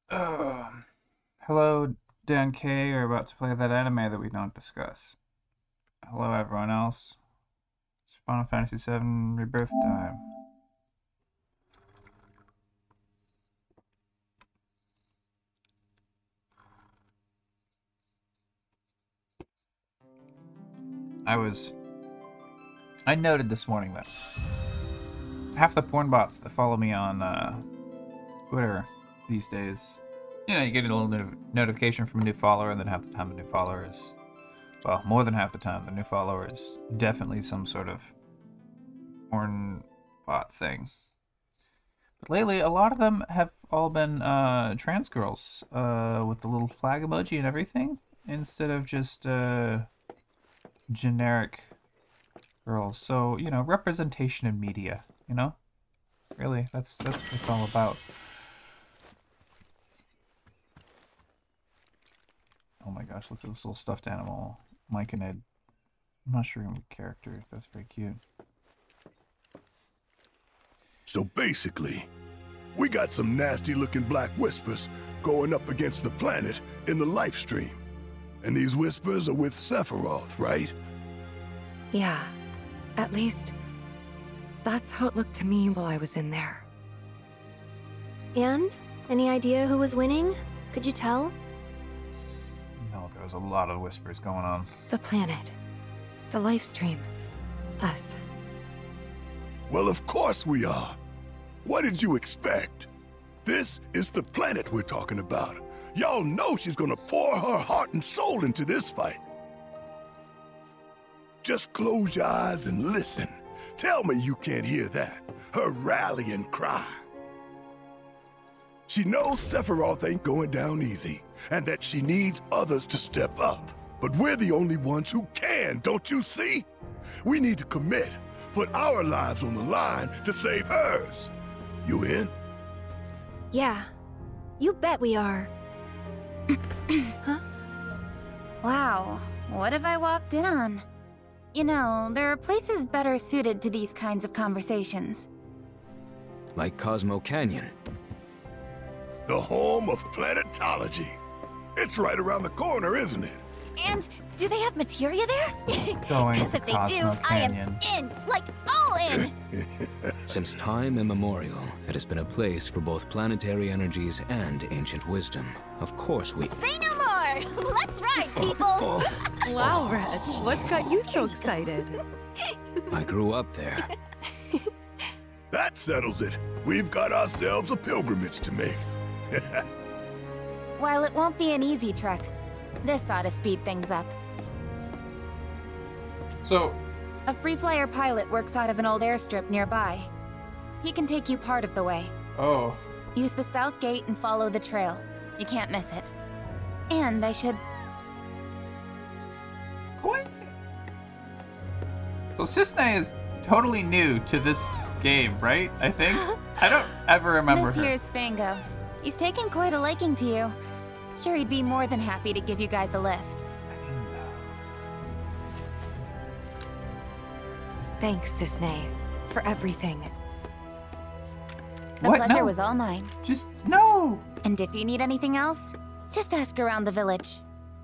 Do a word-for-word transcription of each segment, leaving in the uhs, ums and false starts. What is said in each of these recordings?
Uh, hello, Dan K. We're about to play that anime that we don't discuss. Hello, everyone else. It's Final Fantasy seven Rebirth time. I was. I noted this morning that half the porn bots that follow me on uh, Twitter these days, you know, you get a little not- notification from a new follower, and then half the time the new follower is, well, more than half the time the new follower is definitely some sort of porn bot thing. But lately, a lot of them have all been uh, trans girls uh, with the little flag emoji and everything, instead of just uh, generic girls. So, you know, representation in media, you know? Really, that's that's what it's all about. Oh my gosh, look at this little stuffed animal. Mike and Ed mushroom character. That's very cute. So basically, we got some nasty looking black whispers going up against the planet in the life stream. And these whispers are with Sephiroth, right? Yeah. At least, that's how it looked to me while I was in there. And? Any idea who was winning? Could you tell? No, there was a lot of whispers going on. The planet. The life stream. Us. Well, of course we are. What did you expect? This is the planet we're talking about. Y'all know she's gonna pour her heart and soul into this fight. Just close your eyes and listen. Tell me you can't hear that. Her rallying cry. She knows Sephiroth ain't going down easy, and that she needs others to step up. But we're the only ones who can, don't you see? We need to commit, put our lives on the line to save hers. You in? Yeah. You bet we are. Huh? Wow, what have I walked in on? You know, there are places better suited to these kinds of conversations. Like Cosmo Canyon. The home of planetology. It's right around the corner, isn't it? And do they have materia there? Going Because to if they Cosmo do, I am Canyon. in, like all in. Since time immemorial, it has been a place for both planetary energies and ancient wisdom. Of course we... Say no more. Let's ride, people. Wow, Reg, what's got you so excited? I grew up there. That settles it. We've got ourselves a pilgrimage to make. While it won't be an easy trek, this ought to speed things up. So, A free flyer pilot works out of an old airstrip nearby. He can take you part of the way. oh, Use the south gate and follow the trail. You can't miss it. And I should... what? So Cisne is totally new to this game, right? I think. I don't ever remember This her. here's Fango. He's taken quite a liking to you. Sure, he'd be more than happy to give you guys a lift. Thanks, Cisne, for everything. The What? pleasure No. was all mine. Just no. And if you need anything else, just ask around the village.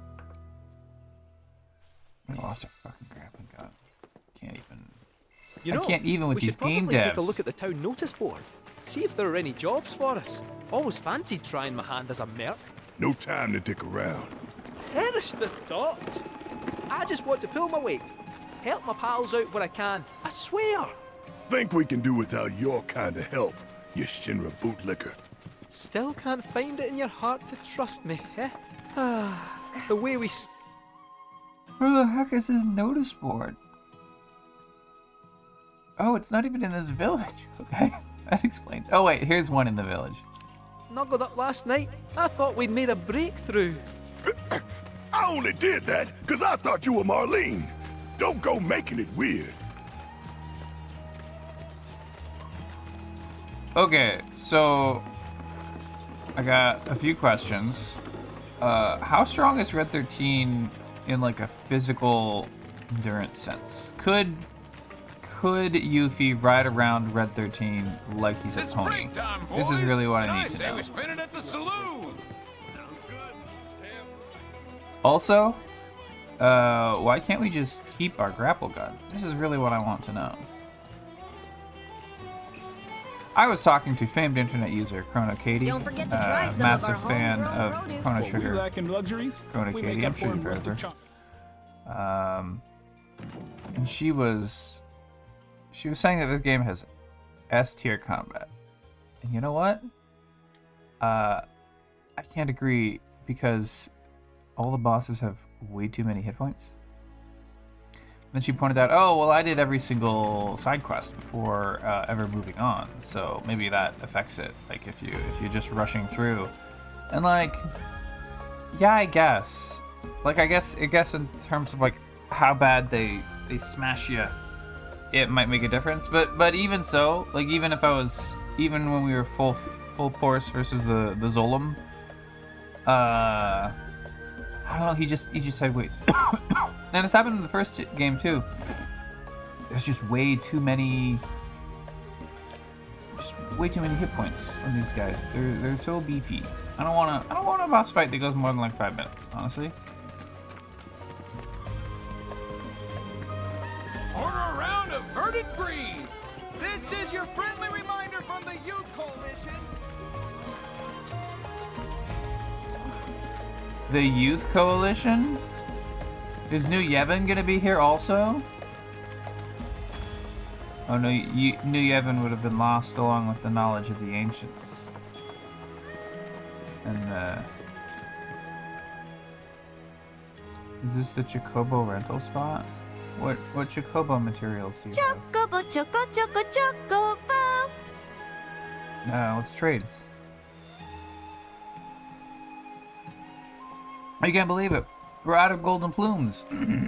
We lost our fucking grappling gun. Can't even. You I know, can't even with we these should probably game take a devs. look at the town notice board. See if there are any jobs for us. Always fancied trying my hand as a merc. No time to dick around. Perish the thought. I just want to pull my weight. Help my pals out where I can. I swear. Think we can do without your kind of help, you Shinra bootlicker. Still can't find it in your heart to trust me, eh? Ah, the way we... s- Where the heck is this notice board? Oh, it's not even in this village. Okay, that explains. Oh wait, here's one in the village. Snuggled up last night. I thought we'd made a breakthrough. I only did that because I thought you were Marlene. Don't go making it weird. Okay, so I got a few questions. Uh, how strong is Red thirteen in like a physical endurance sense? Could could Yuffie ride around Red thirteen like he's a It's pony? break time, This is boys. really what And I I need to say know. we spin it at the saloon. Also, uh, why can't we just keep our grapple gun? This is really what I want to know. I was talking to famed internet user Chrono Katie, Don't forget to try uh, some of massive our fan homegrown of produce. Chrono What we Trigger. lack in luxuries, Chrono we Katie, make I'm up sure for you've in heard of rustic her. chon- Um, and she was, she was saying that this game has S tier combat. And you know what? Uh, I can't agree because all the bosses have way too many hit points. Then she pointed out, oh, well, I did every single side quest before uh, ever moving on, so maybe that affects it. Like if you if you're just rushing through, and like, yeah, I guess. Like I guess I guess in terms of like how bad they they smash you, it might make a difference. But but even so, like even if I was even when we were full full force versus the the Zolom, uh, I don't know. He just he just said wait. And it's happened in the first game too. There's just way too many, just way too many hit points on these guys. They're they're so beefy. I don't wanna I don't want a boss fight that goes more than like five minutes, honestly. Order a round of Verdant Breed. This is your friendly reminder from the Youth Coalition. The Youth Coalition? Is New Yevon gonna be here also? Oh no, y New Yevon would have been lost along with the knowledge of the ancients. And uh, is this the Chocobo rental spot? What what Chocobo materials do you have? Chocobo, choco, choco, chocobo. No, let's trade. I can't believe it. We're out of golden plumes.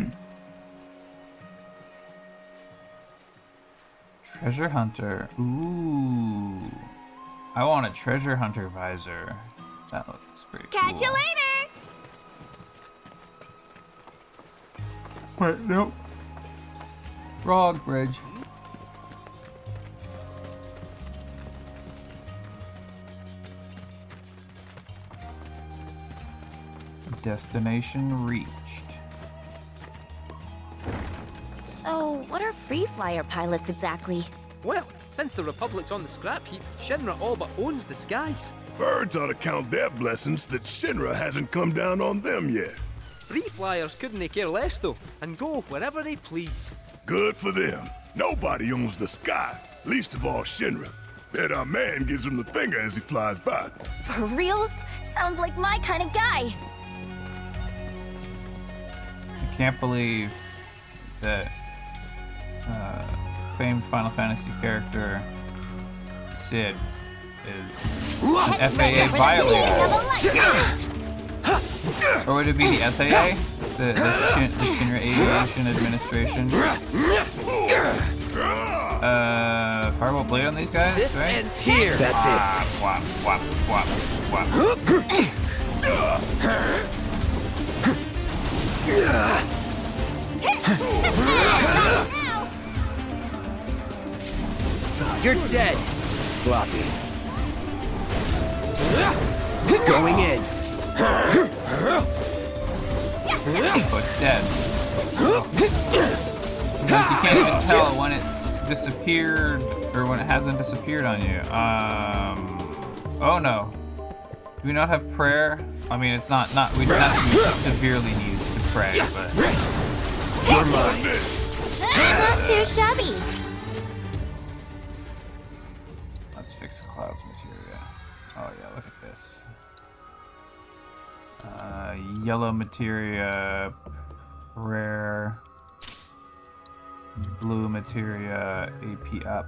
Treasure hunter. Ooh. I want a treasure hunter visor. That looks pretty cool. Catch you later. Wait, nope. Wrong bridge. Destination reached. So, what are free flyer pilots exactly? Well, since the Republic's on the scrap heap, Shinra all but owns the skies. Birds ought to count their blessings that Shinra hasn't come down on them yet. Free flyers couldn't they care less though, and go wherever they please. Good for them. Nobody owns the sky, least of all Shinra. Bet our man gives him the finger as he flies by. For real? Sounds like my kind of guy. I can't believe that uh, famed Final Fantasy character Sid is an F A A violator. Or would it be the S A A? The, the, Shin, the Shinra Aviation Administration? Uh, Fireball Blade on these guys, This right? ends here. That's it. Whop, whop, whop, whop. You're dead. Sloppy. Going in. But dead. Because you can't even tell when it's disappeared or when it hasn't disappeared on you. Um. Oh no. Do we not have prayer? I mean, it's not not we not severely need to pray, but. You're mine. Not too shabby. Let's fix the clouds materia. Oh yeah, look at this. Uh, yellow materia, rare. Blue materia, A P up.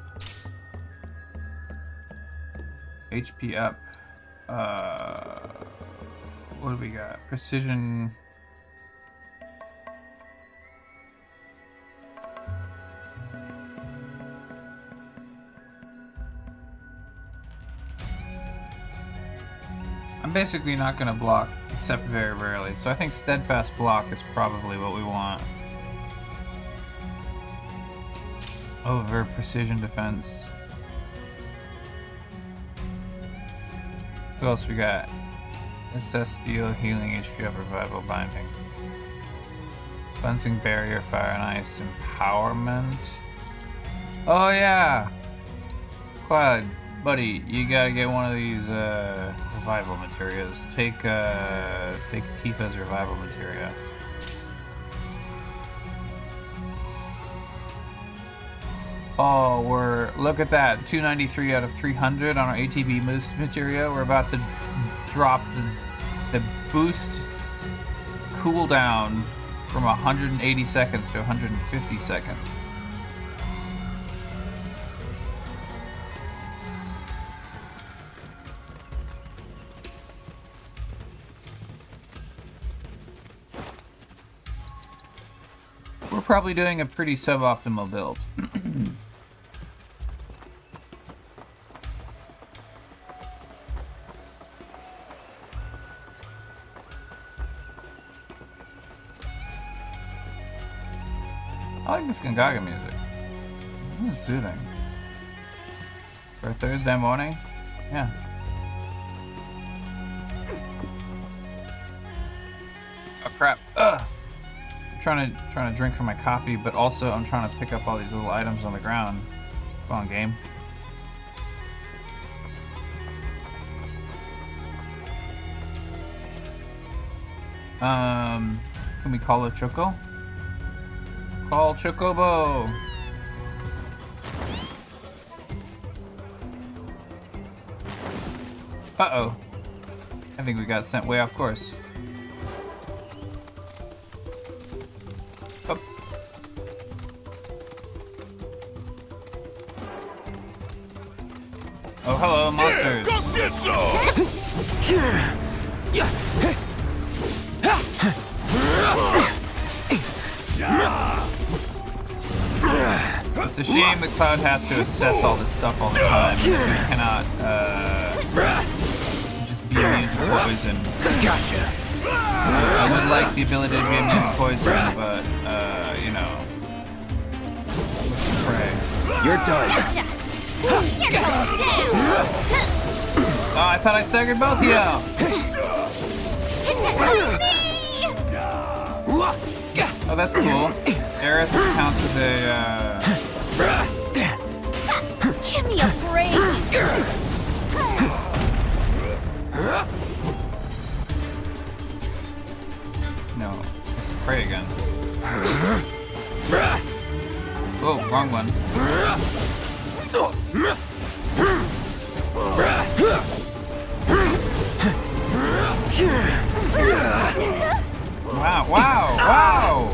H P up. Uh, what do we got? Precision. I'm basically not going to block, except very rarely. So I think steadfast block is probably what we want. Over precision defense. Who else we got? Assess steel, healing, H P up, revival, binding. Cleansing barrier, fire and ice, empowerment. Oh yeah! Cloud, buddy, you gotta get one of these uh, revival materials. Take uh, take Tifa's revival materia. Oh, we're look at that, two ninety-three out of three hundred on our A T B boost materia. We're about to drop the, the boost cooldown from one hundred eighty seconds to one hundred fifty seconds. We're probably doing a pretty suboptimal build. I like this Gongaga music. This is soothing. For a Thursday morning? Yeah. Oh crap. Ugh. I'm trying to trying to drink from my coffee, but also I'm trying to pick up all these little items on the ground. Come on, game. Um, can we call it Choco? Call Chocobo! Uh-oh. I think we got sent way off course. Oh. Oh, hello, monsters. Come get It's a shame that Cloud has to assess all this stuff all the time. He cannot uh, just be immune to poison. Gotcha. I would like the ability to be immune to poison, but uh, you know, pray. You're done. Gotcha. Here goes down. Oh, I thought I staggered both of you. Oh, that's cool. Aerith counts as a. Uh... Give me a break. No, let's pray again. Oh, wrong one. Wow, wow, wow!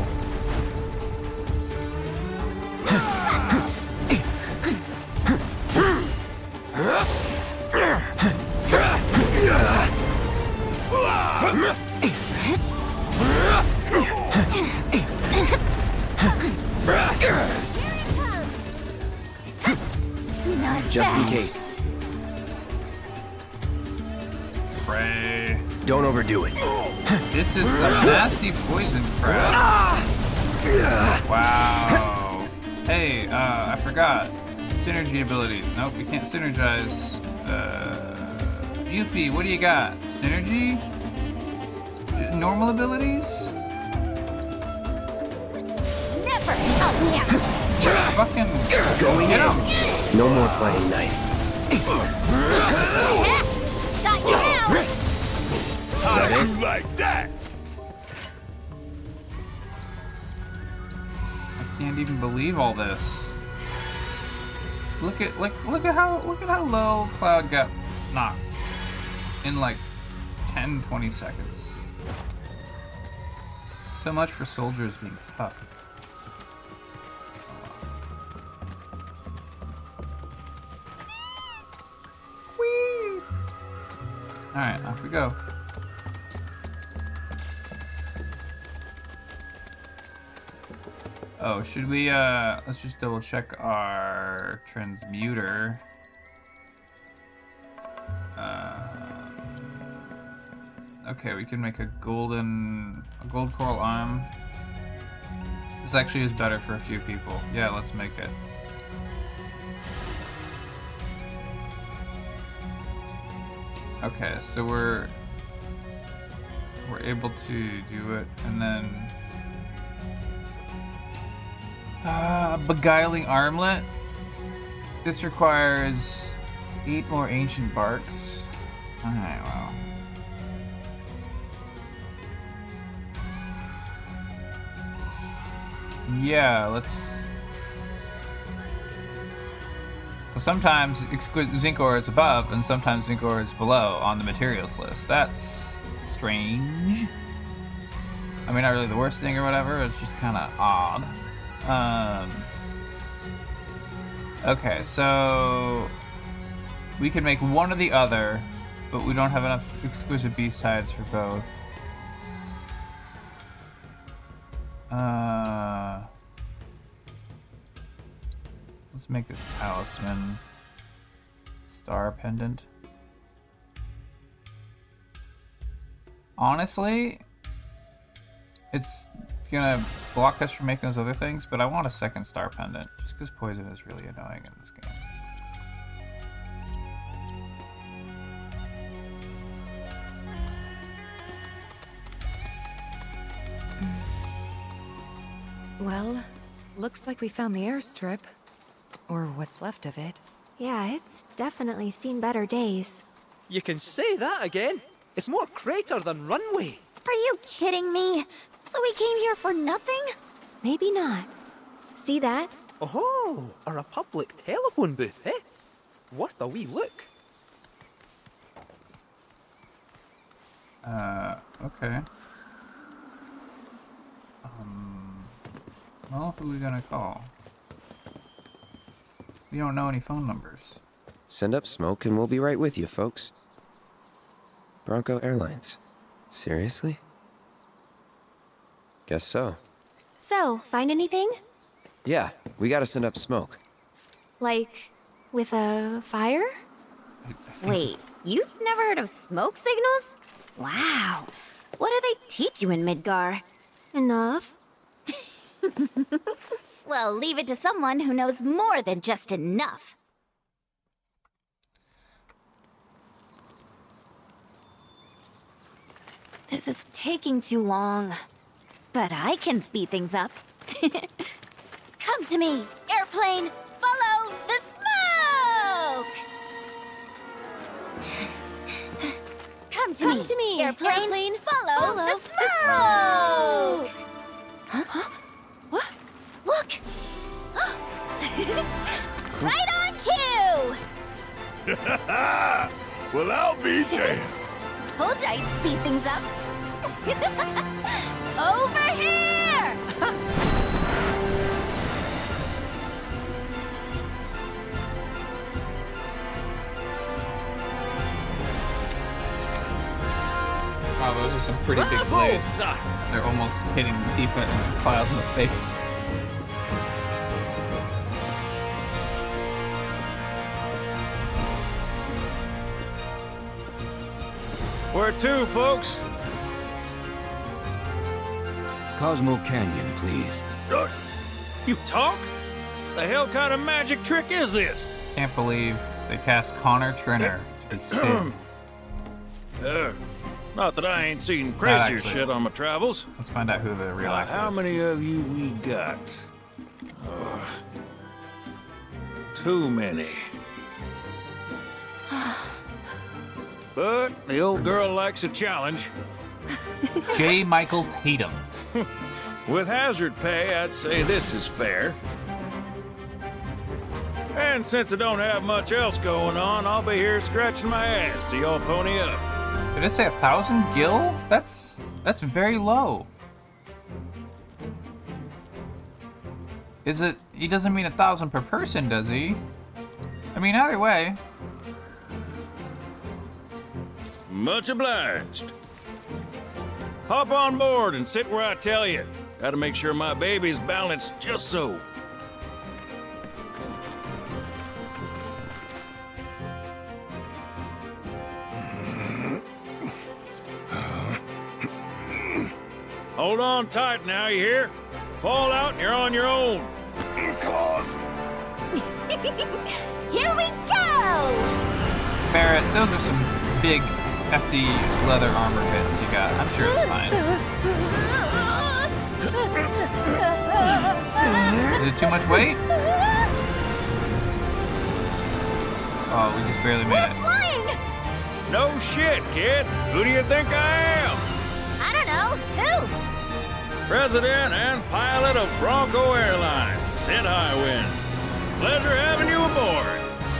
Just in case. Pray. Don't overdo it. This is some nasty poison crap. Wow. Hey, uh, I forgot. Synergy ability. Nope, we can't synergize. Uh, Yuffie, what do you got? Synergy? J- normal abilities? Never stop me. Fucking Going get in. him. No more playing nice. Got you now. How do you like that? I can't even believe all this. Look at like look at how look at how low Cloud got knocked in like ten, twenty seconds. So much for soldiers being tough. Whee! Alright, off we go. Oh, should we, uh, let's just double check our transmuter. Uh, okay, we can make a golden, a gold coral arm. This actually is better for a few people. Yeah, let's make it. Okay, so we're we're able to do it, and then uh, beguiling armlet. This requires eight more ancient barks. All right, well. Yeah, let's. So sometimes exquisite zinc ore is above, and sometimes zinc ore is below on the materials list. That's strange. I mean, not really the worst thing or whatever. It's just kind of odd. Um. Okay, so we can make one or the other, but we don't have enough exquisite beast hides for both. Uh, let's make this talisman star pendant. Honestly, it's gonna block us from making those other things, but I want a second star pendant just because poison is really annoying in this game. Well, looks like we found the airstrip. Or what's left of it. Yeah, it's definitely seen better days. You can say that again. It's more crater than runway. Are you kidding me? So we came here for nothing? Maybe not. See that? Oh, a Republic telephone booth, eh? Worth a wee look. Uh, okay. Um, well, who are we gonna call? We don't know any phone numbers. Send up smoke and we'll be right with you, folks. Bronco Airlines. Seriously? Guess so. So, find anything? Yeah, we gotta send up smoke. Like, with a fire? Wait, you've never heard of smoke signals? Wow. What do they teach you in Midgar? Enough. Well, leave it to someone who knows more than just enough. This is taking too long. But I can speed things up. Come to me, airplane! Follow the smoke! Come to Come me, to me, airplane! airplane. Follow, Follow the the smoke! Huh? Huh? What? Look! Right on cue! Well, I'll be damned. Told you I'd speed things up. Over here! Wow, those are some pretty big blades. They're almost hitting Tifa and Cloud in the face. Where to, folks? Cosmo Canyon, please. Uh, you talk? The hell kind of magic trick is this? Can't believe they cast Connor Trinner to be Sid. Uh, not that I ain't seen crazier actually. shit on my travels. Let's find out who the real Uh, actor how is. many of you we got? Uh, too many. But the old girl likes a challenge. J. Michael Tatum. With hazard pay, I'd say this is fair. And since I don't have much else going on, I'll be here scratching my ass till y'all pony up. Did it say a thousand gil? That's that's very low. Is it? He doesn't mean a thousand per person, does he? I mean, either way. Much obliged. Hop on board and sit where I tell you. Gotta make sure my baby's balanced just so. Hold on tight now, you hear? Fall out and you're on your own. Claws. Here we go! Barrett, those are some big hefty leather armor bits you got. I'm sure it's fine. Is it too much weight? Oh, we just barely made it. Flying! No shit, kid. Who do you think I am? I don't know. Who? President and pilot of Bronco Airlines, Sid Highwind. Pleasure having you aboard.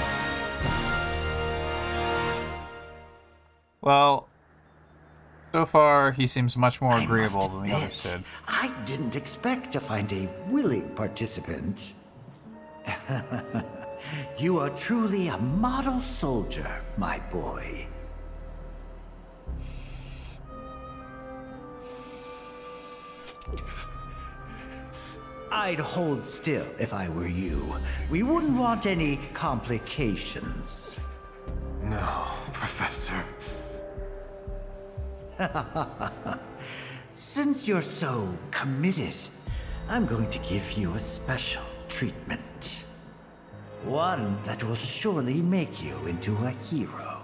Well, so far he seems much more agreeable than the other Sid. I didn't expect to find a willing participant. You are truly a model soldier, my boy. I'd hold still if I were you. We wouldn't want any complications. No, Professor. Since you're so committed, I'm going to give you a special treatment. One that will surely make you into a hero.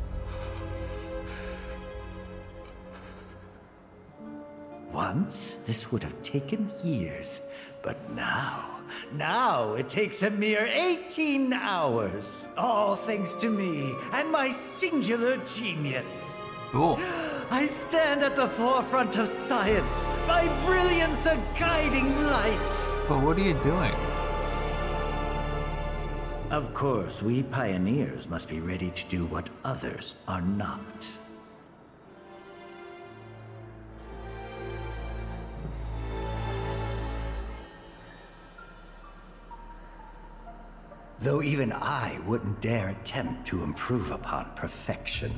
Once, this would have taken years, but now, now it takes a mere eighteen hours. All thanks to me and my singular genius. Cool. I stand at the forefront of science, my brilliance a guiding light. But what are you doing? Of course, we pioneers must be ready to do what others are not. Though even I wouldn't dare attempt to improve upon perfection.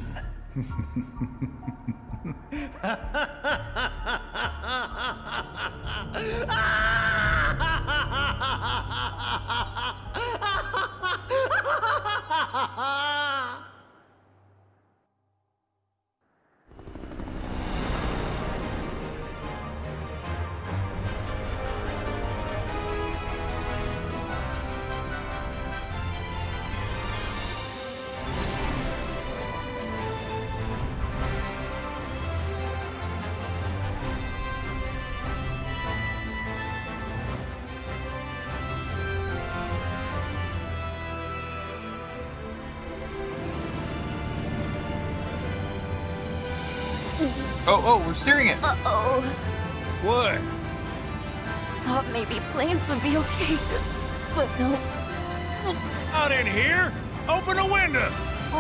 Oh, oh, we're steering it. Uh-oh. What? Thought maybe planes would be okay, but no. Out in here? Open a window.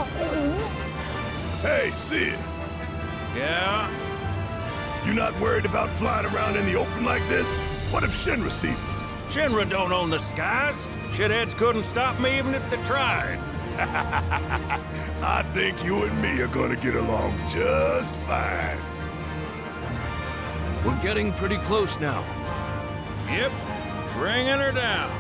Hey, Sid. Yeah? You not worried about flying around in the open like this? What if Shinra sees us? Shinra don't own the skies. Shitheads couldn't stop me even if they tried. I think you and me are gonna get along just fine. We're getting pretty close now. Yep, bringing her down.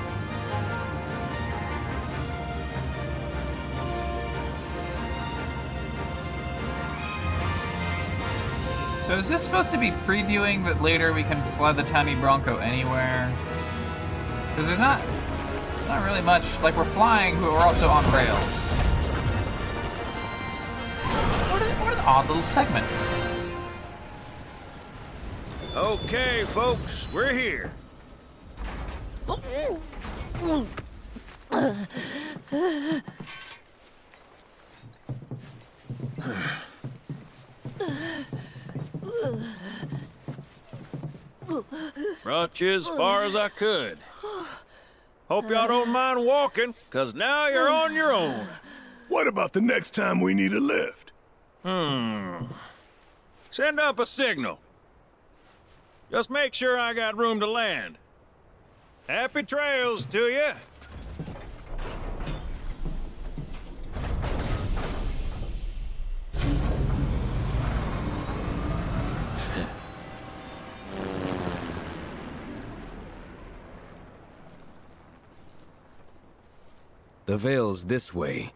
So is this supposed to be previewing that later we can fly the tiny Bronco anywhere? Because there's not, not really much, like we're flying, but we're also on rails. What, a, what an odd little segment. Okay, folks, we're here. Brought you as far as I could. Hope y'all don't mind walking, because now you're on your own. What about the next time we need a lift? Hmm. Send up a signal. Just make sure I got room to land. Happy trails to you. The Vale's this way.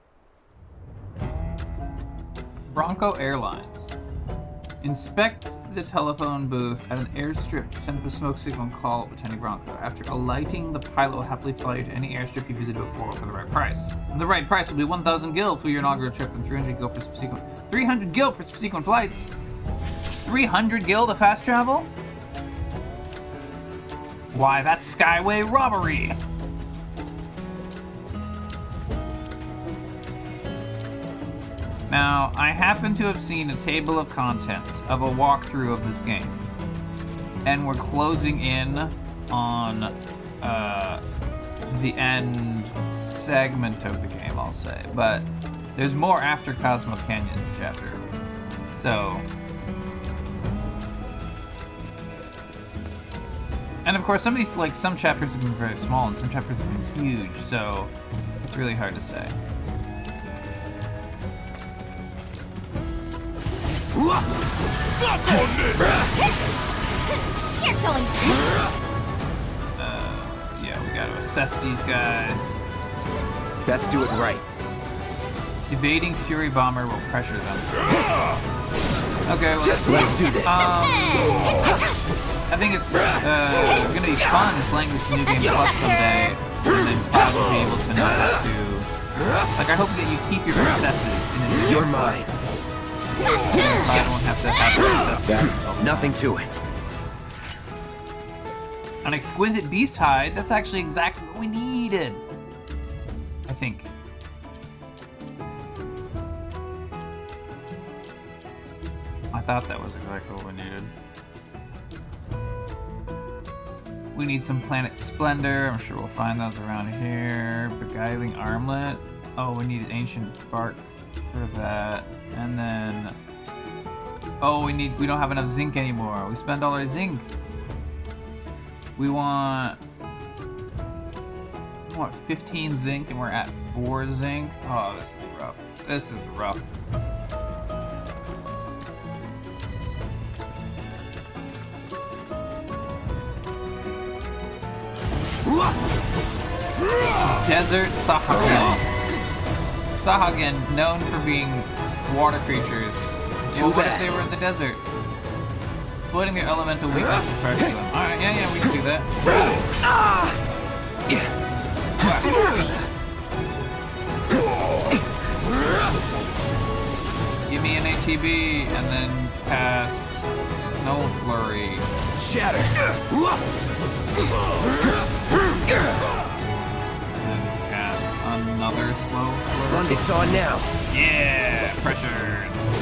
Bronco Airlines. Inspect the telephone booth at an airstrip to send up a smoke signal and call Lieutenant Bronco. After alighting, the pilot will happily fly you to any airstrip you visited before for the right price. The right price will be one thousand gil for your inaugural trip and three hundred gil for subsequent... three hundred gil for subsequent flights? three hundred gil to fast travel? Why, that's Skyway robbery! Now, I happen to have seen a table of contents of a walkthrough of this game. And we're closing in on uh, the end segment of the game, I'll say. But there's more after Cosmo Canyon's chapter. So... And of course, some of these, like, some chapters have been very small and some chapters have been huge, so it's really hard to say. Suck on this! You're going Uh, yeah, we gotta assess these guys. Best do it right. Evading Fury Bomber will pressure them. Okay, well, let's, let's do this. Um, I think it's uh, gonna be fun playing this new game plus someday, and then probably be able to not have to. Like, I hope that you keep your assesses in a new You're game mine. I don't have to have to assess. Nothing to it. An exquisite beast hide. That's actually exactly what we needed. I think. I thought that was exactly what we needed. We need some Planet Splendor. I'm sure we'll find those around here. Beguiling Armlet. Oh, we need Ancient Bark for that. And then... Oh, we need... We don't have enough zinc anymore. We spend all our zinc. We want... We want fifteen zinc and we're at four zinc. Oh, this is rough. This is rough. Desert Sahagin. Sahagin, known for being water creatures. Well, what if they were in the desert? Exploiting their elemental weakness and pressure them. Alright, yeah, yeah, we can do that. Give me an H E B and then cast Null Flurry. Shatter. And cast another slow flurry. It's on now. Yeah, pressure.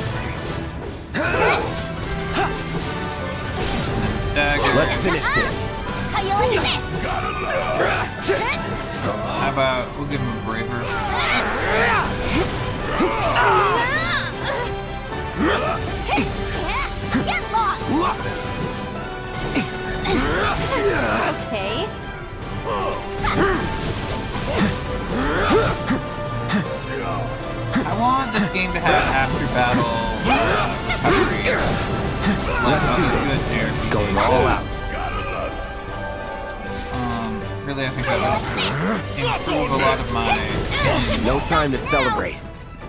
And stagger. Let's finish this. How you like this? How about we'll give him a braver. Get lost! Okay. I want this game to have after battle uh, recovery. Let's do this. Going all out. Um, really, I think that would improve a lot of my. No time to celebrate.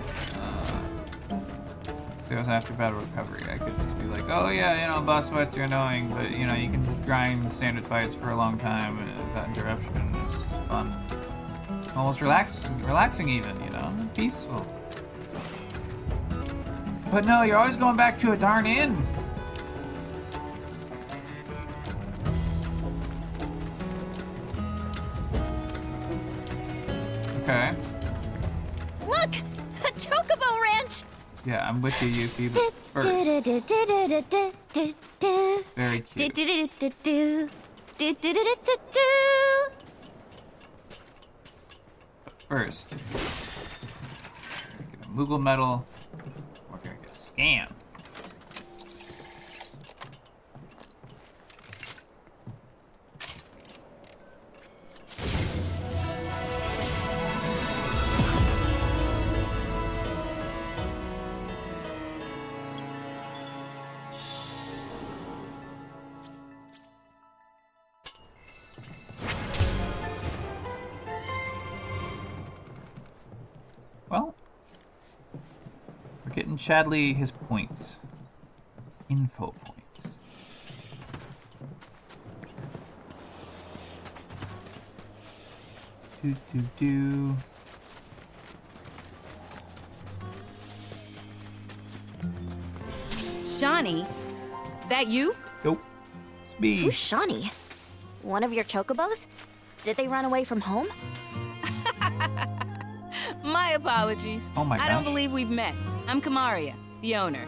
If it was after battle recovery, I could just be like, oh yeah, you know, boss fights are annoying, but you know, you can grind standard fights for a long time without interruption. It's fun. Almost relax, relaxing even, you know, peaceful. But no, you're always going back to a darn inn. Okay. Look! A chocobo ranch! Yeah, I'm with you, Yuki, but first. Very cute. But first, get a Moogle medal. We're gonna get a scan. Well, we're getting Chadley his points. Info points. Do do do. Shani, that you? Nope. It's me. Who's Shani? One of your chocobos? Did they run away from home? My apologies. Oh my I don't gosh. believe we've met. I'm Kamaria, the owner.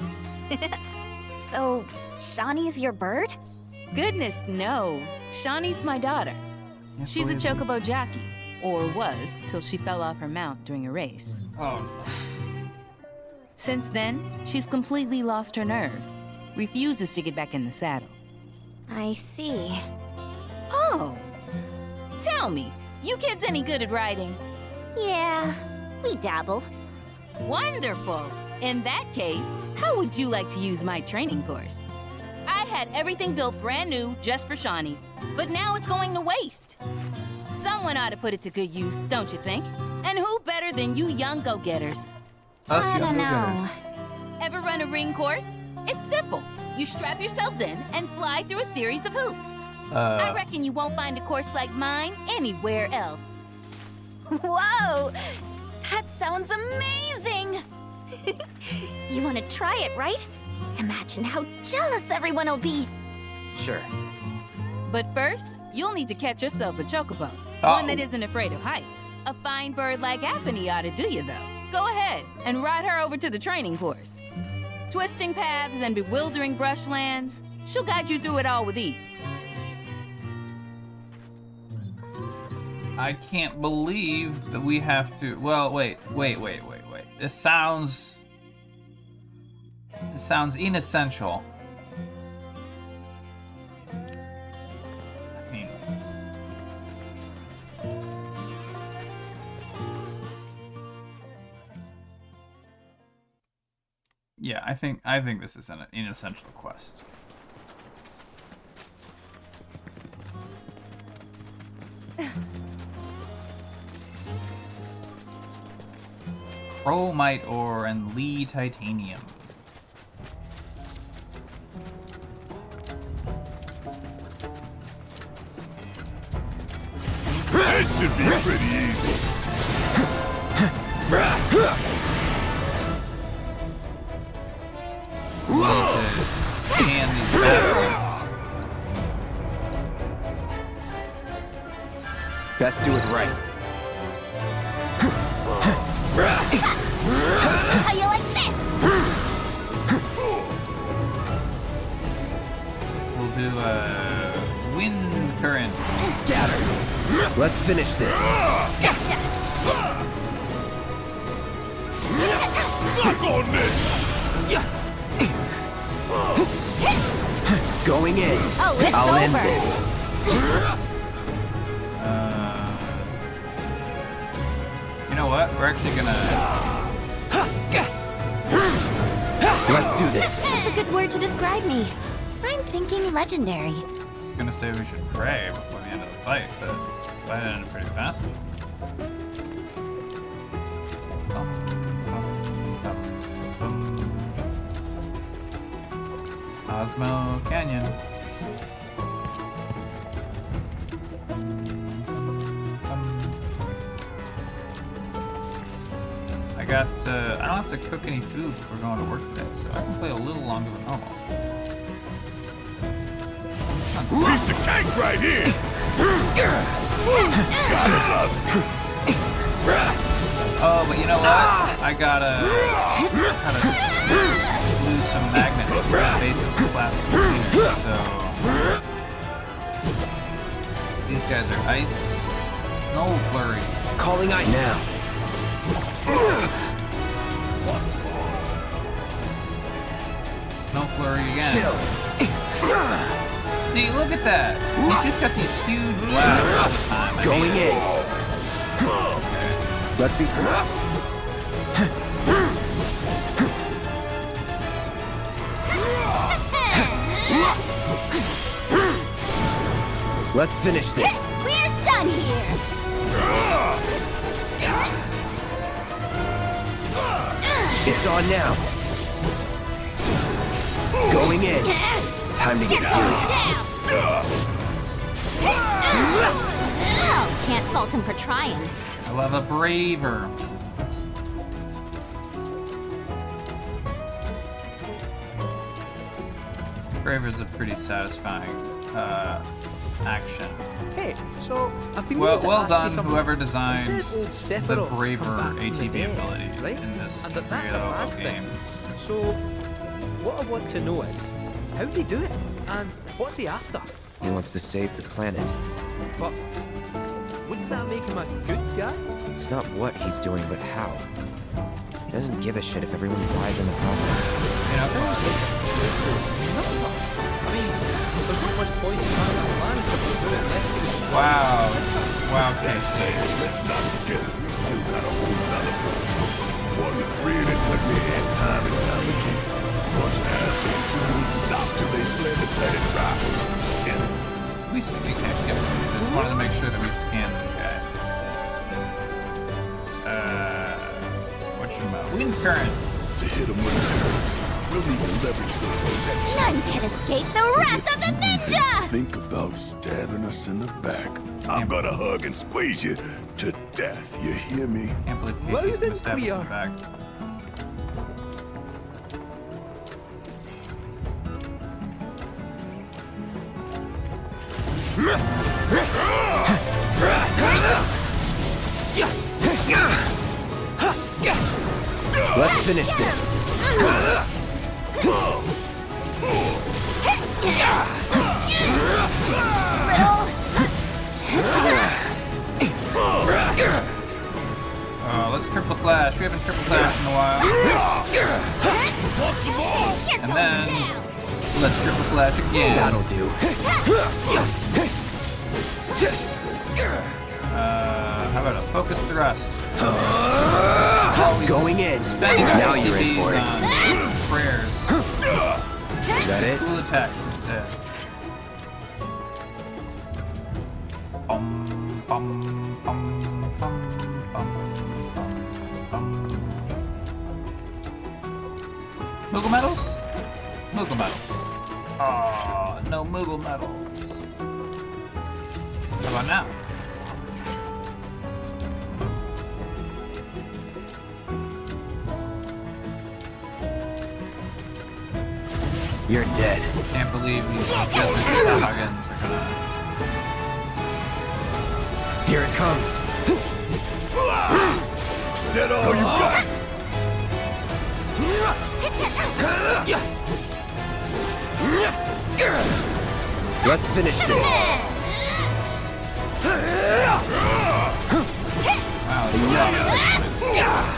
So, Shani's your bird? Goodness, no. Shani's my daughter. Can't She's a believe it. chocobo jockey, or was, till she fell off her mount during a race. Oh. Since then, she's completely lost her nerve. Refuses to get back in the saddle. I see. Oh. Tell me, you kids any good at riding? Yeah, we dabble. Wonderful! In that case, how would you like to use my training course? I had everything built brand new just for Shani, but now it's going to waste. Someone ought to put it to good use, don't you think? And who better than you young go-getters? Us I young don't know. go-getters. Ever run a ring course? It's simple. You strap yourselves in and fly through a series of hoops. Uh, I reckon you won't find a course like mine anywhere else. Whoa! That sounds amazing! You want to try it, right? Imagine how jealous everyone will be. Sure. But first, you'll need to catch yourselves a chocobo. Uh-oh. One that isn't afraid of heights. A fine bird like Apony ought to do you, though. Go ahead and ride her over to the training course. Twisting paths and bewildering brushlands, she'll guide you through it all with ease. I can't believe that we have to. Well, wait, wait, wait, wait, wait. This sounds. This sounds inessential. I mean. Yeah, I think I think this is an inessential quest. Chromite ore and Lee titanium. This should be pretty easy. We need to can these basilisks. Best do it right. How you like this? We'll do a wind current. Scatter. Let's finish this. Gotcha! Suck on this! Going in. Oh, it's I'll end over. this. Uh, you know what? We're actually gonna. Let's do this. That's a good word to describe me. I'm thinking legendary. I was gonna say we should pray before the end of the fight, but the fight ended pretty fast. Osmo Canyon. I got, uh, I don't have to cook any food before going to work today, so I can play a little longer than normal. Piece of cake right here! Gotta love it. Oh, but you know what? I gotta, gotta lose some magnets to the base of the plastic container, so... These guys are ice snow flurry. Calling I now. Snow flurry again. See, look at that. He's just got these huge blasts all the time. I Going mean, in. Let's be smart. Let's finish this. We're done here. It's on now. Going in. Time to get serious. Okay. can't fault him for trying. I love a braver. Braver is a pretty satisfying uh, action. Hey, so I've been Well, meaning to well ask done, you something. whoever You designs said old the Sephiroth's come braver back from A T the B dead, ability right? in this And that that's a trio bad of thing. games. So, what I want to know is, how did he do it? And what's he after? He wants to save the planet. But wouldn't that make him a good guy? It's not what he's doing, but how. He doesn't give a shit if everyone dies in the process. I mean, there's not much point in trying to plan if we're doing it left to the Wow. Wow, Casey. Let's not forget, we still got a whole other person. One that's really took me in time and time again. Bunch of assholes who wouldn't stop till they bled the planet dry. Shit. We, we can't get him. Just wanted to make sure that we scanned this guy. Uh, what's your mouth? Wind current. To hit him with the current, we'll need to leverage those connections. None can escape the wrath of the ninja! Think about stabbing us in the back. I'm gonna hug and squeeze you to death. You hear me? Can't believe Casey's gonna stab us in the back. Let's finish this. Uh, let's triple slash. We haven't triple slashed in a while. And then let's triple slash again. That'll do. Uh, how about a focus thrust? Going in. Spending our Now you're in for it. on prayers. Is that it? Cool attacks instead. Bum, bum, bum, bum, bum, bum, bum. Moogle medals? Moogle medals. Oh, no Moogle medals. How about now? You're dead. Can't believe these Sahuggins are gonna. Here it comes. That all you got? Let's finish this. Wow, this is a lot.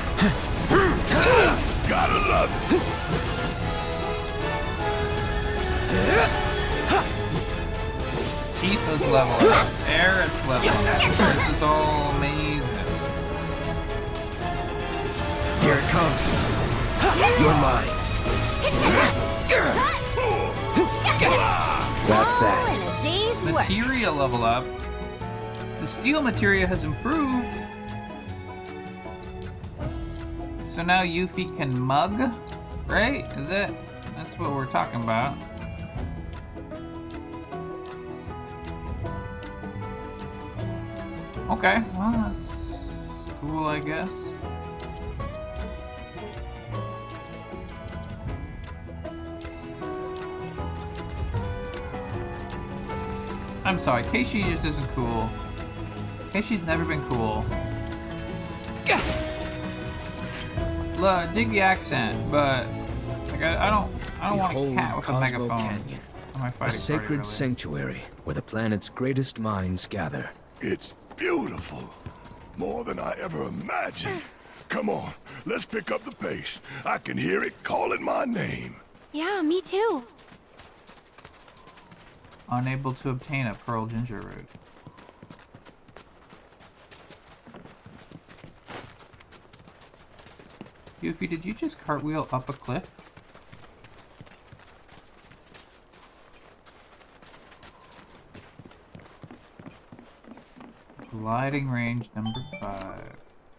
Gotta love it. Tifa's level up. Aerith's level up. This is all amazing. Here it comes. You're mine. That's that. All in a day's work. Materia level up. The steel materia has improved. So now Yuffie can mug, right? Is it? That's what we're talking about. Okay, well that's cool, I guess. I'm sorry, Keishi just isn't cool. Keishi's never been cool. Look, dig the accent, but like I, I don't, I don't want a cat with a Cosmo megaphone. Canyon, on my a fighting sacred party, really. sanctuary where the planet's greatest minds gather. It's beautiful. More than I ever imagined. Come on, let's pick up the pace. I can hear it calling my name. Yeah, me too. Unable to obtain a pearl ginger root. Yuffie, did you just cartwheel up a cliff? Gliding range number five.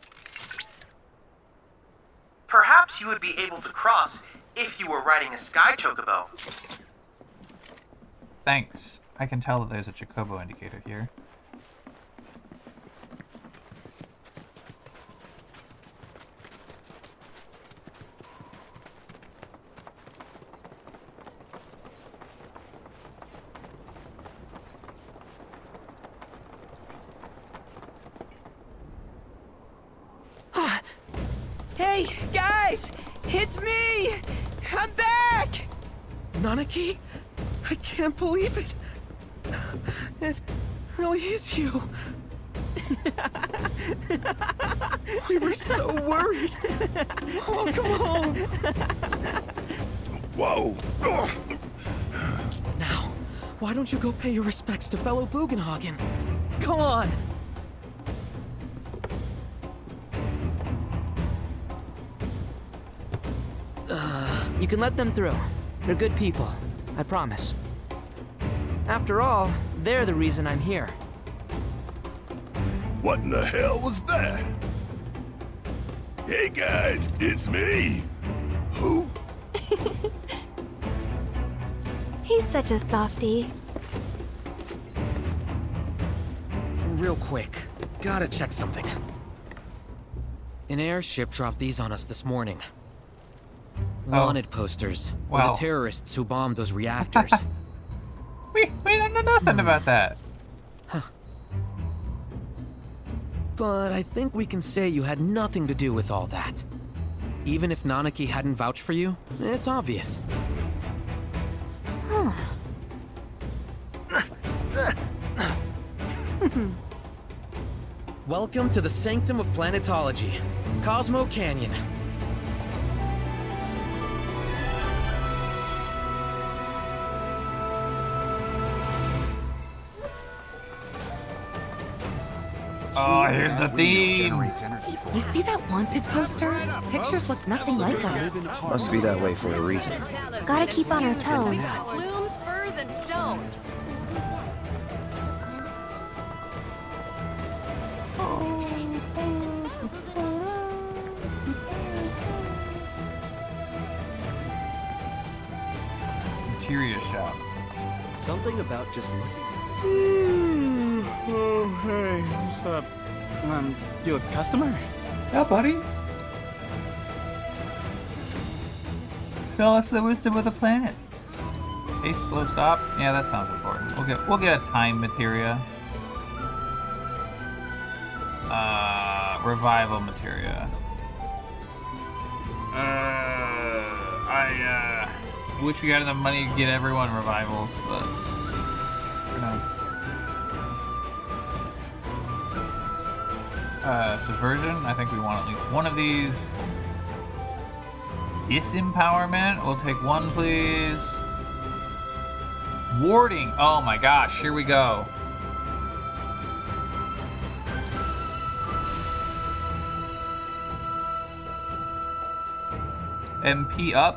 Perhaps you would be able to cross if you were riding a sky chocobo. Thanks. I can tell that there's a Chocobo indicator here. Hey, guys! It's me! I'm back! Nanaki? I can't believe it. It really is you. We were so worried. Welcome home. Whoa. Now, why don't you go pay your respects to fellow Bugenhagen? Go on. Uh, you can let them through. They're good people. I promise. After all, they're the reason I'm here. What in the hell was that? Hey guys, it's me. Who? He's such a softie. Real quick, gotta check something. An airship dropped these on us this morning. Wanted posters. Wow. With the terrorists who bombed those reactors. we, we don't know nothing about that. Huh. But I think we can say you had nothing to do with all that. Even if Nanaki hadn't vouched for you, it's obvious. Huh. Welcome to the Sanctum of Planetology, Cosmo Canyon. Oh, here's the theme. You see that wanted poster? Pictures look nothing like us. Must be that way for a reason. Gotta keep on our toes. Blooms, furs, and stones. Materia shop. Something about just looking. Oh, hey, what's up? Um, you a customer? Yeah, buddy. Show us the wisdom of the planet. Hey, slow stop. Yeah, that sounds important. We'll get we'll get a time materia. Uh, revival materia. Uh, I uh, wish we had enough money to get everyone revivals, but you know. Uh, subversion. I think we want at least one of these. Disempowerment. We'll take one, please. Warding. Oh my gosh, here we go. M P up.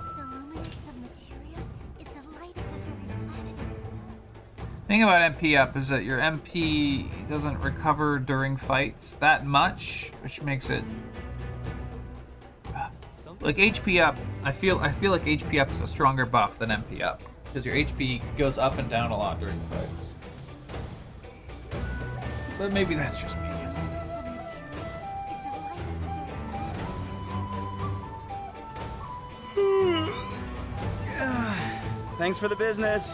Thing about M P up is that your M P doesn't recover during fights that much, which makes it like H P up. I feel I feel like H P up is a stronger buff than M P up because your H P goes up and down a lot during fights. But maybe that's just me. Thanks for the business.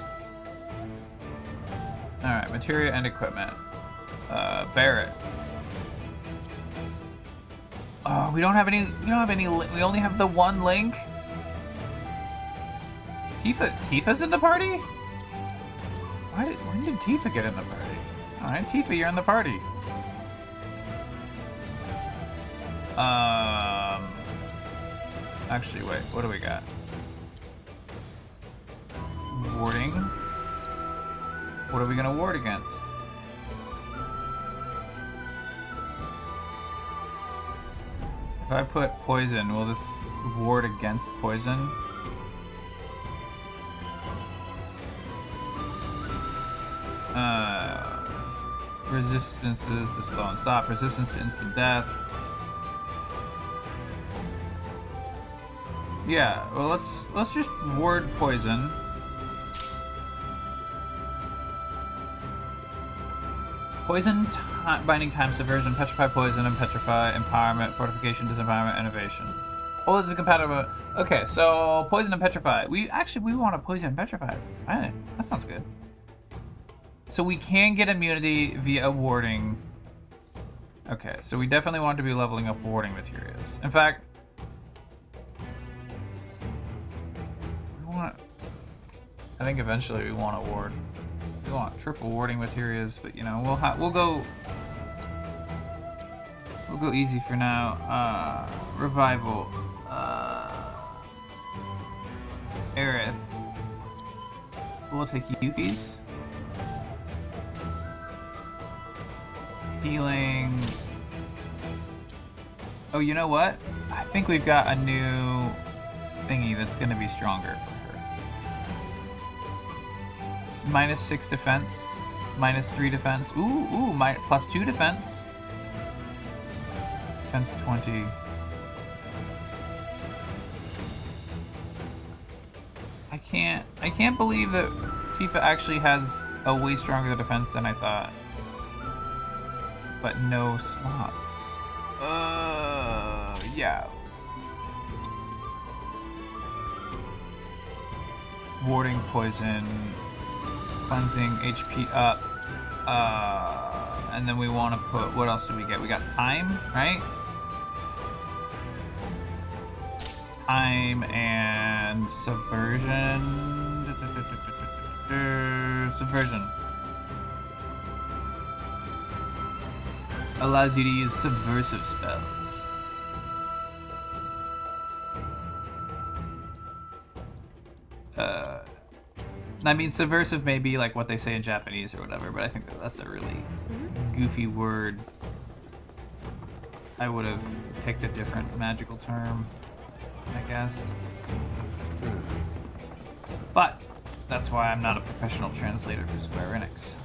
All right, materia and equipment. Uh, Barrett. Oh, we don't have any. We don't have any. We only have the one link. Tifa. Tifa's in the party. Why did? When did Tifa get in the party? All right, Tifa, you're in the party. Um. Actually, wait. What do we got? Warding. What are we gonna ward against? If I put poison, will this ward against poison? Uh, resistances to slow and stop. Resistance to instant death. Yeah. Well, let's let's just ward poison. Poison, binding time, subversion, petrify poison, and petrify, empowerment, fortification, disempowerment, innovation. Oh, this is compatible. Okay, so poison and petrify. We actually we want to poison and petrify. Right, that sounds good. So we can get immunity via warding. Okay, so we definitely want to be leveling up warding materials. In fact, I think eventually we want a ward. We want triple warding materials, but you know, we'll ha we'll go we'll go easy for now. Uh, revival. Uh, Aerith. We'll take Yuffie's. Healing. Oh, you know what? I think we've got a new thingy that's gonna be stronger for her. It's minus six defense, minus three defense. Ooh, ooh, my, plus two defense. Defense twenty. I can't, I can't believe that Tifa actually has a way stronger defense than I thought. But no slots. Uh, yeah. Warding, poison, cleansing, H P up. Uh, and then we want to put, what else do we get? We got time, right? Time and subversion. Subversion. Allows you to use subversive spells. Uh, I mean, subversive may be like what they say in Japanese or whatever, but I think that that's a really goofy word. I would have picked a different magical term, I guess. But that's why I'm not a professional translator for Square Enix.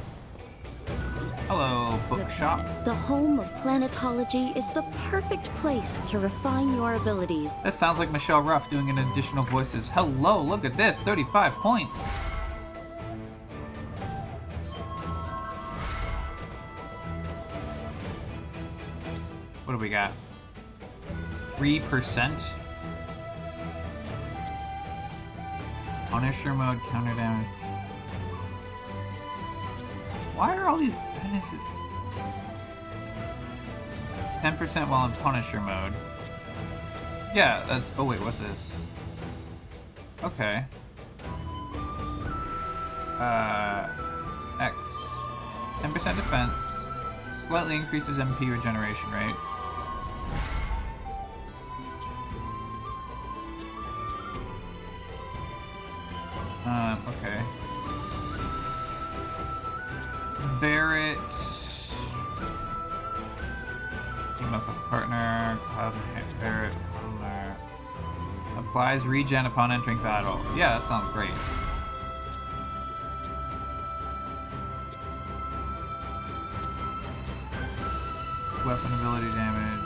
Hello, bookshop. The home of planetology is the perfect place to refine your abilities. That sounds like Michelle Ruff doing an additional voices. Hello, look at this, thirty-five points. What do we got? three percent. Punisher mode, counter damage. Why are all these bonuses? ten percent while in Punisher mode. Yeah, that's... Oh wait, what's this? Okay. Uh... X. ten percent defense. Slightly increases M P regeneration rate. Um, okay. Barret. Team up with a partner. Cloud and Barret. Partner. Applies regen upon entering battle. Yeah, that sounds great. Weapon ability damage.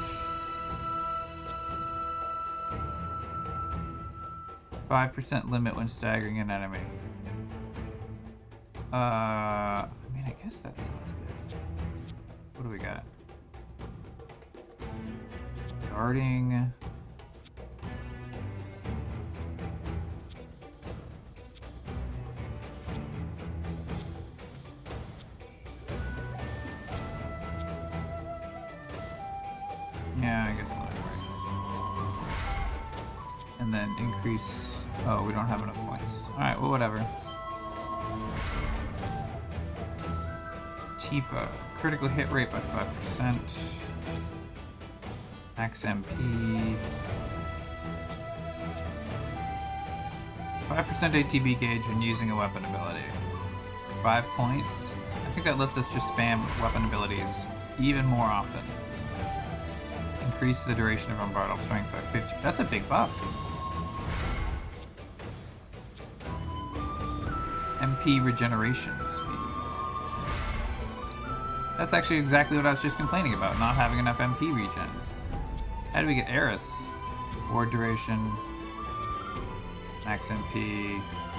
five percent limit when staggering an enemy. Uh, I mean, I guess that sounds good. What do we got? Guarding. Yeah, I guess that works. And then increase. Oh, we don't have enough points. Alright, well, whatever. Tifa. Critical hit rate by five percent. Max M P. five percent A T B gauge when using a weapon ability. five points. I think that lets us just spam weapon abilities even more often. Increase the duration of unbridled strength by fifty. That's a big buff. M P regeneration speed. That's actually exactly what I was just complaining about, not having enough M P regen. How do we get Eris? Ward duration, max M P.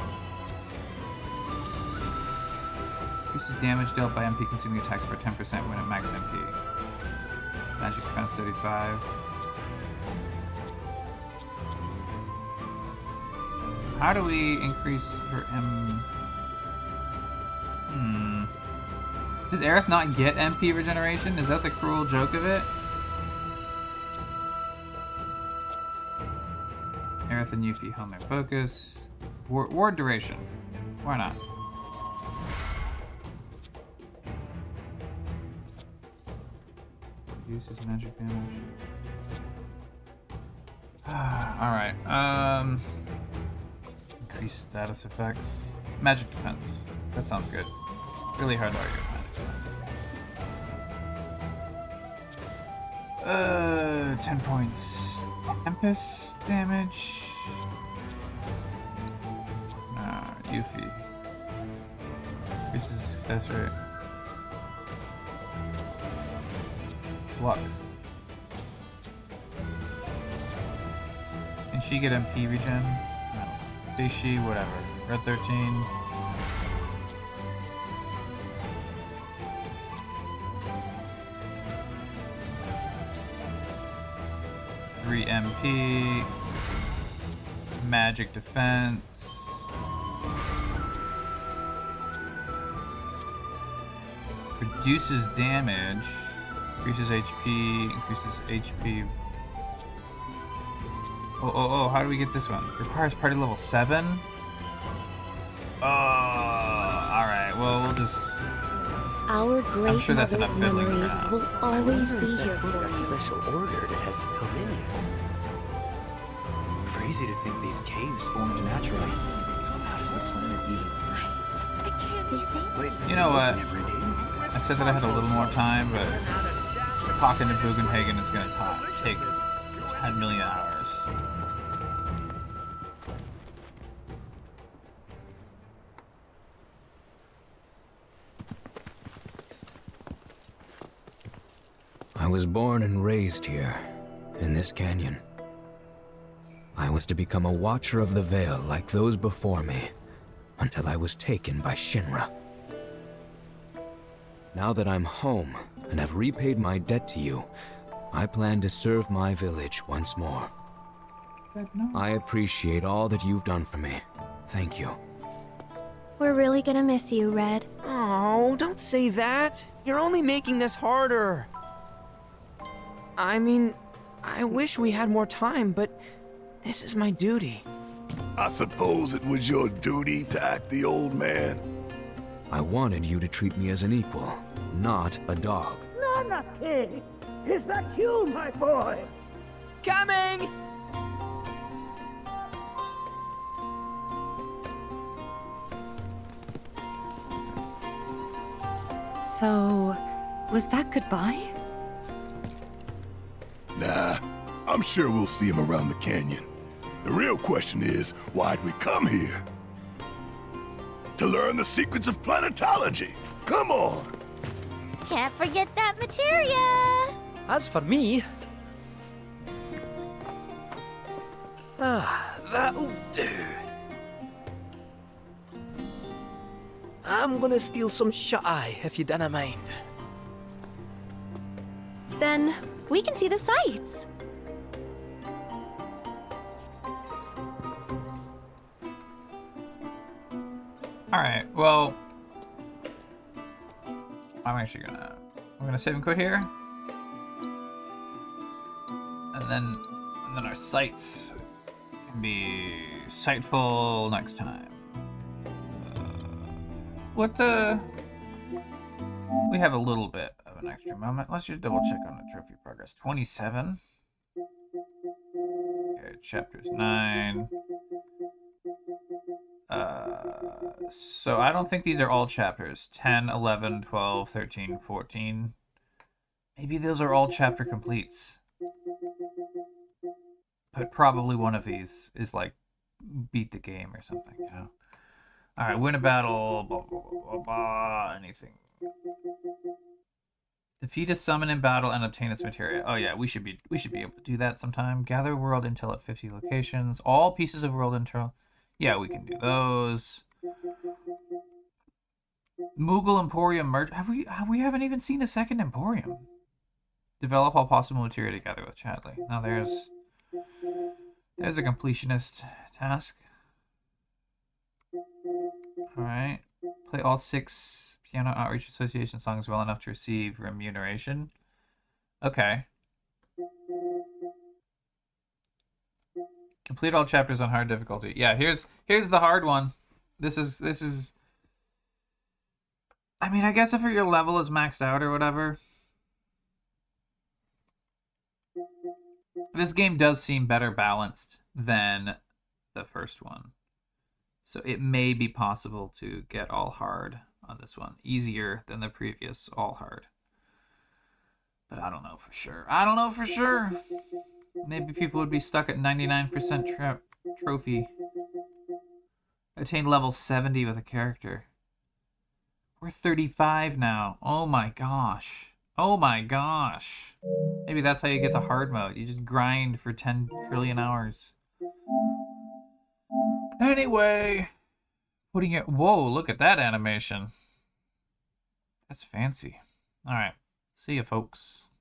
Increases damage dealt by M P consuming attacks by ten percent when at max M P. Magic defense thirty-five. How do we increase her M? Hmm. Does Aerith not get M P regeneration? Is that the cruel joke of it? Aerith and Yuffie hone their focus. War ward duration. Why not? Reduces magic damage. Alright, um... increase status effects. Magic defense. That sounds good. Really hard to argue with magic defense. Uh, ten points. Tempest damage. Ah, Yuffie. Increases success rate. Luck. Can she get M P regen? No. Does she? Whatever. Red thirteen. three M P. Magic defense. Reduces damage. Increases H P. Increases H P. Oh, oh, oh, how do we get this one? Requires party level seven? Oh, alright, well, we'll just... Our great I'm sure that's mother's enough fiddling memories now. will always be here Book for a you. special order that has come in yet. Crazy to think these caves formed naturally. How does the planet even... I can't be safe. You know what? I said that I had a little more time, but talking to Bugenhagen is going to take ten million hours. I was born and raised here, in this canyon. I was to become a watcher of the Veil like those before me, until I was taken by Shinra. Now that I'm home and have repaid my debt to you, I plan to serve my village once more. I appreciate all that you've done for me. Thank you. We're really gonna miss you, Red. Oh, don't say that. You're only making this harder. I mean, I wish we had more time, but this is my duty. I suppose it was your duty to act the old man. I wanted you to treat me as an equal, not a dog. Nana King! Is that you, my boy? Coming! So, was that goodbye? Nah, I'm sure we'll see him around the canyon. The real question is, why'd we come here? To learn the secrets of planetology. Come on! Can't forget that materia! As for me... Ah, that'll do. I'm gonna steal some shut-eye, if you don't mind. Then we can see the sights. Alright, well... I'm actually gonna... I'm gonna save and quit here. And then... And then our sights can be sightful next time. Uh, what the... We have a little bit of an extra moment. Let's just double check on the trophy progress. twenty-seven. Okay, chapters nine. Uh, so I don't think these are all chapters. ten, eleven, twelve, thirteen, fourteen. Maybe those are all chapter completes. But probably one of these is like beat the game or something, you know? Alright, win a battle, blah, blah, blah, blah, blah, anything. Defeat a summon in battle and obtain its materia. Oh yeah, we should be we should be able to do that sometime. Gather world intel at fifty locations. All pieces of world intel. Yeah, we can do those. Moogle Emporium merge. Have we? Have, we haven't even seen a second Emporium. Develop all possible material together with Chadley. Now there's there's a completionist task. All right. Play all six Piano Outreach Association songs well enough to receive remuneration. Okay. Complete all chapters on hard difficulty. Yeah, here's here's the hard one. This is this is. I mean, I guess if your level is maxed out or whatever. This game does seem better balanced than the first one. So it may be possible to get all hard on this one. Easier than the previous all hard. But I don't know for sure. I don't know for sure. Maybe people would be stuck at ninety-nine percent tra trophy. Attain level seventy with a character. We're thirty-five now. Oh my gosh. Oh my gosh. Maybe that's how you get to hard mode. You just grind for ten trillion hours. Anyway. Putting it... Whoa, look at that animation. That's fancy. Alright. See ya, folks.